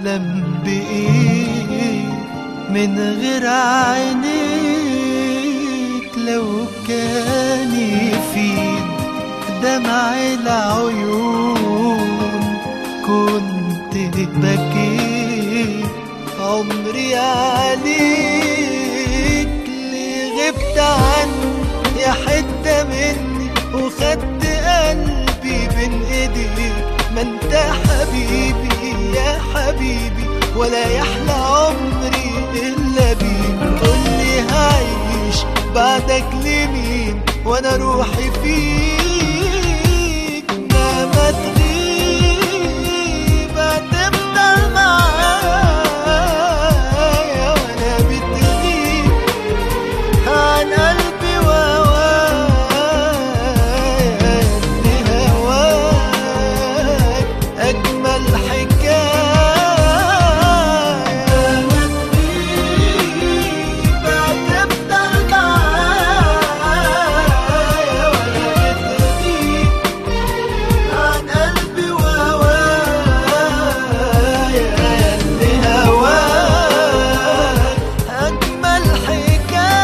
أحلم بإيه من غير عينيك؟ لو كان يفيد دمع العيون كنت بكيت عمري عليك. ليه غبت عني يا حتة مني وخدت قلبي بين ايديك؟ ما انت حبيبي يا حبيبي ولا يحلى عمري الا بيك. قولي هعيش بعدك لمين وانا روحي فيك؟ ما تغيب هتفضل معايا وانا بتغيب عن قلبي وهوايا. اللي هواك اجمل حكاية. ما تغيب هتفضل معايا وانا بتغيب عن قلبي وهوايا. اللي هواك اجمل حكاية.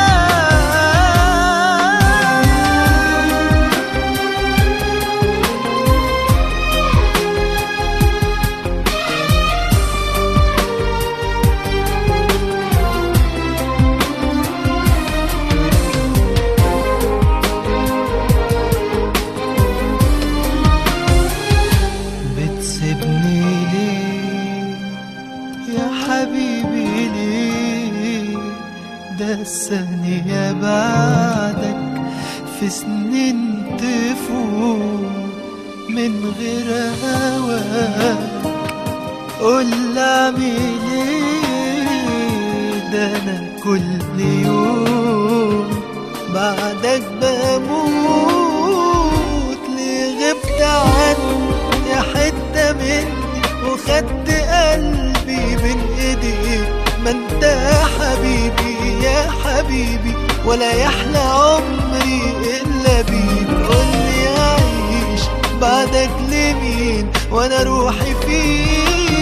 بتسيبني ليه يا حبيبي ليه؟ ده الثانية بعدك في سنين تفوت من غير هواك. قول اعمل ايه؟ ده انا كل يوم بعدك بموت. ليه غبت عني يا حتة مني وخدت قلبي بين ايديك؟ ما انت حبيبي يا حبيبي ولا يحلى عمري الا بيك. قولي اعيش بعدك لمين وانا روحي فيك؟